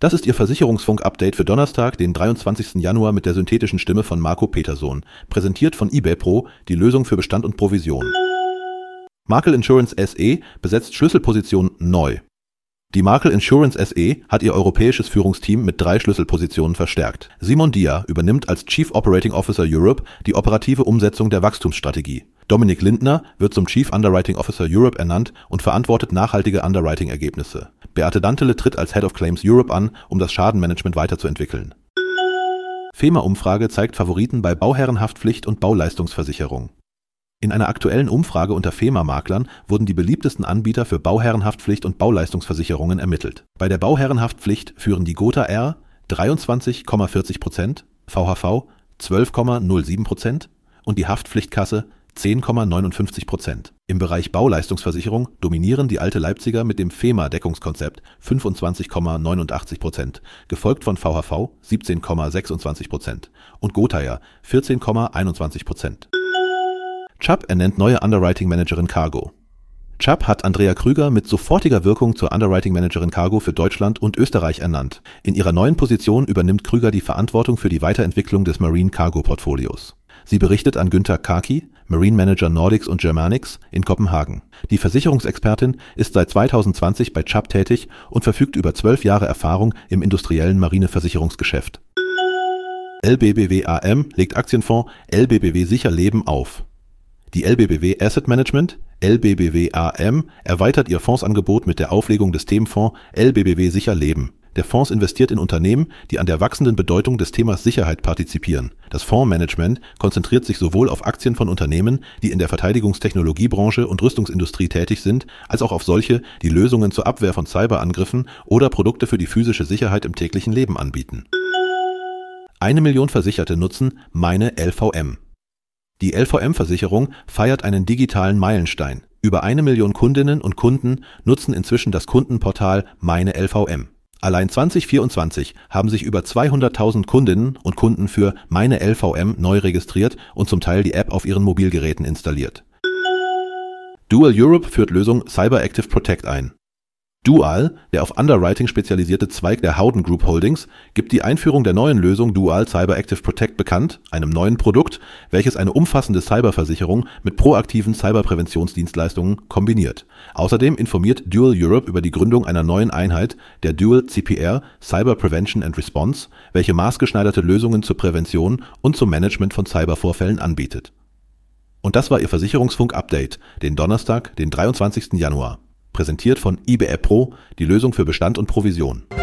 Das ist Ihr Versicherungsfunk-Update für Donnerstag, den 23. Januar mit der synthetischen Stimme von Marco Petersohn. Präsentiert von eBay Pro, die Lösung für Bestand und Provision. Markel Insurance SE besetzt Schlüsselposition neu. Die Markel Insurance SE hat ihr europäisches Führungsteam mit 3 Schlüsselpositionen verstärkt. Simon Dia übernimmt als Chief Operating Officer Europe die operative Umsetzung der Wachstumsstrategie. Dominik Lindner wird zum Chief Underwriting Officer Europe ernannt und verantwortet nachhaltige Underwriting-Ergebnisse. Beate Dantele tritt als Head of Claims Europe an, um das Schadenmanagement weiterzuentwickeln. FEMA-Umfrage zeigt Favoriten bei Bauherrenhaftpflicht und Bauleistungsversicherung. In einer aktuellen Umfrage unter FEMA-Maklern wurden die beliebtesten Anbieter für Bauherrenhaftpflicht und Bauleistungsversicherungen ermittelt. Bei der Bauherrenhaftpflicht führen die Gotha R 23,40%, VHV 12,07% und die Haftpflichtkasse 10,59%. Im Bereich Bauleistungsversicherung dominieren die Alte Leipziger mit dem FEMA-Deckungskonzept 25,89%, gefolgt von VHV 17,26% und Gotha 14,21%. Chubb ernennt neue Underwriting-Managerin Cargo. Chubb hat Andrea Krüger mit sofortiger Wirkung zur Underwriting-Managerin Cargo für Deutschland und Österreich ernannt. In ihrer neuen Position übernimmt Krüger die Verantwortung für die Weiterentwicklung des Marine Cargo Portfolios. Sie berichtet an Günther Kaki, Marine Manager Nordics und Germanics in Kopenhagen. Die Versicherungsexpertin ist seit 2020 bei Chubb tätig und verfügt über 12 Jahre Erfahrung im industriellen Marineversicherungsgeschäft. LBBW AM legt Aktienfonds LBBW Sicher Leben auf. Die LBBW Asset Management, LBBW AM, erweitert ihr Fondsangebot mit der Auflegung des Themenfonds LBBW Sicher Leben. Der Fonds investiert in Unternehmen, die an der wachsenden Bedeutung des Themas Sicherheit partizipieren. Das Fondsmanagement konzentriert sich sowohl auf Aktien von Unternehmen, die in der Verteidigungstechnologiebranche und Rüstungsindustrie tätig sind, als auch auf solche, die Lösungen zur Abwehr von Cyberangriffen oder Produkte für die physische Sicherheit im täglichen Leben anbieten. 1 Million Versicherte nutzen Meine LVM. Die LVM-Versicherung feiert einen digitalen Meilenstein. Über 1 Million Kundinnen und Kunden nutzen inzwischen das Kundenportal Meine LVM. Allein 2024 haben sich über 200.000 Kundinnen und Kunden für Meine LVM neu registriert und zum Teil die App auf ihren Mobilgeräten installiert. Dual Europe führt Lösung Cyber Active Protect ein. Dual, der auf Underwriting spezialisierte Zweig der Howden Group Holdings, gibt die Einführung der neuen Lösung Dual Cyber Active Protect bekannt, einem neuen Produkt, welches eine umfassende Cyberversicherung mit proaktiven Cyberpräventionsdienstleistungen kombiniert. Außerdem informiert Dual Europe über die Gründung einer neuen Einheit, der Dual CPR Cyber Prevention and Response, welche maßgeschneiderte Lösungen zur Prävention und zum Management von Cybervorfällen anbietet. Und das war Ihr Versicherungsfunk-Update, den Donnerstag, den 23. Januar. Präsentiert von eBay Pro, die Lösung für Bestand und Provision.